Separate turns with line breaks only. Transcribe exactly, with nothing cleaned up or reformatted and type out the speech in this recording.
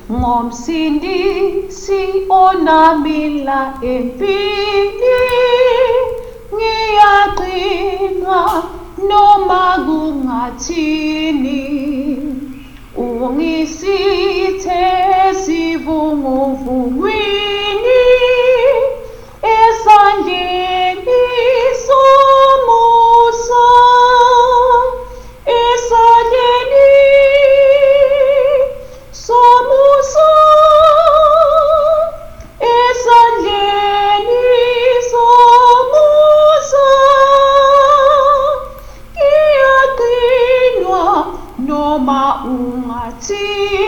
ngomsindisi onamila empini, ngiyaqinwa noma kungathini, ungisithe sivunguvungwini, esandleni somusa, esandleni somusa, esandleni somusa, ngiyaqinwa noma ungathini.